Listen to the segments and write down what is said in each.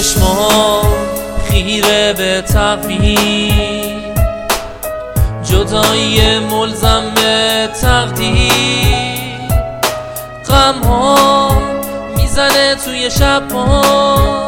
چشمان خیره به تقویم، جدایی ملزم به تقدیر، غم ها میزنه توی شب ها.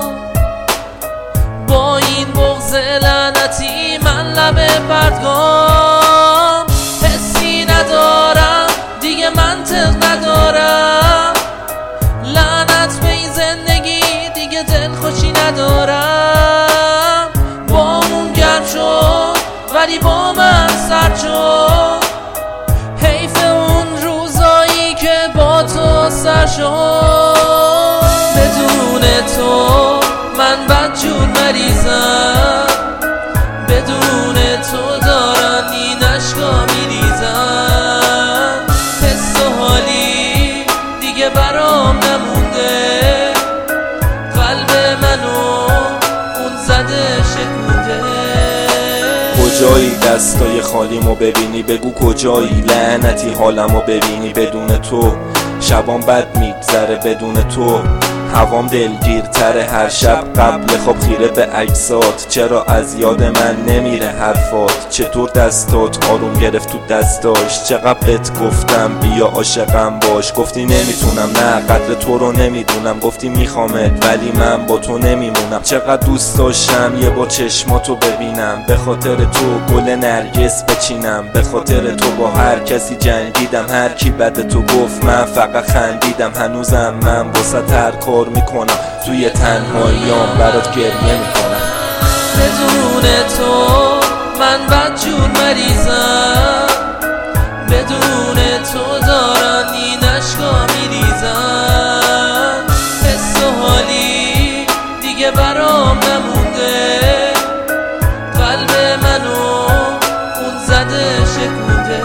با این بغض لعنتی من لب بردگام، حسی ندارم دیگه منطق ندارم، لعنت به این زندگی دیگه دلخوشی ندارم. با اون گرم شد ولی با من سرد شد، حیف اون روزایی که با تو سر شد. بدون تو من بدجور مریضم، بدون تو دارن این اشکا میریزن. حس و حالی دیگه برام نمونده، قلب منو اون زده شکونده. کجایی دستای خالیمو ببینی بگو کجایی، لعنتی حالمو ببینی بدون تو. شبام بد میگذره بدون تو، هوام دلگیرتره هر شب قبل خواب خیره به عکسات. چرا از یاد من نمیره حرفات، چطور دستات آروم گرفت تو دستاش. چقدر بهت گفتم بیا عاشقم باش، گفتی نمیتونم، نه قدر تو رو نمیدونم. گفتی میخوامت ولی من با تو نمیمونم. چقدر دوست داشتم یه بار چشماتو ببینم، به خاطر تو گل نرگس بچینم. به خاطر تو با هر کسی جنگیدم، هر کی بد تو گفت من فقط خندیدم. هنوزم من واسه هر کار میکنم، توی تنهاییام برات گریه میکنم. بدون تو من بدجور مریضم، بدون تو دارن این اشکا میریزن. حس و حالی دیگه برام نمونده، قلب منو اون زده شکونده.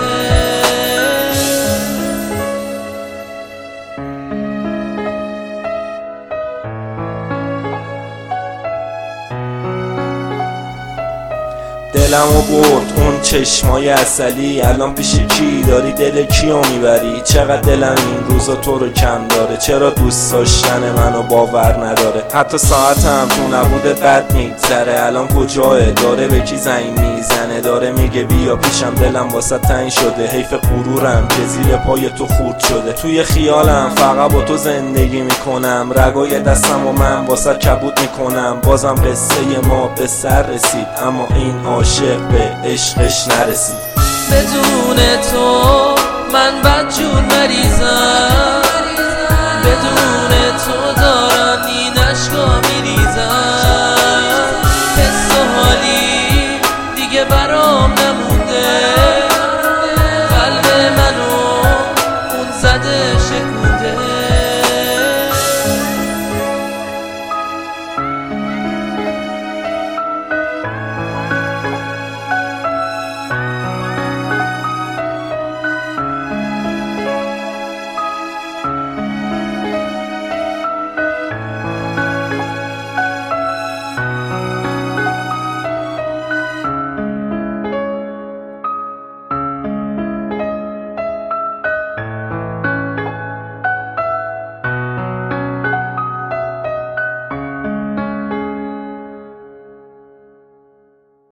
دلمو برد اون چشمای عسلی، الان پیش کی داری دل کیو میبری؟ چقدر دلم این روزا تو رو کم داره، چرا دوست داشتن منو باور نداره؟ حتی ساعتم تو نبوده بد میگذره، الان کجاه؟ داره به کی زنگ میزنه؟ داره میگه بیا پیشم، دلم واسه تنگ شده. حیف غرورم که زیر پای تو خورد شده. توی خیالم فقط با تو زندگی میکنم، رگای دستم و من واسه کبود میکنم. بازم قصه ما به سر رسید، اما این عاشق به عشقش نرسید. بدون تو من بدجور مریضم،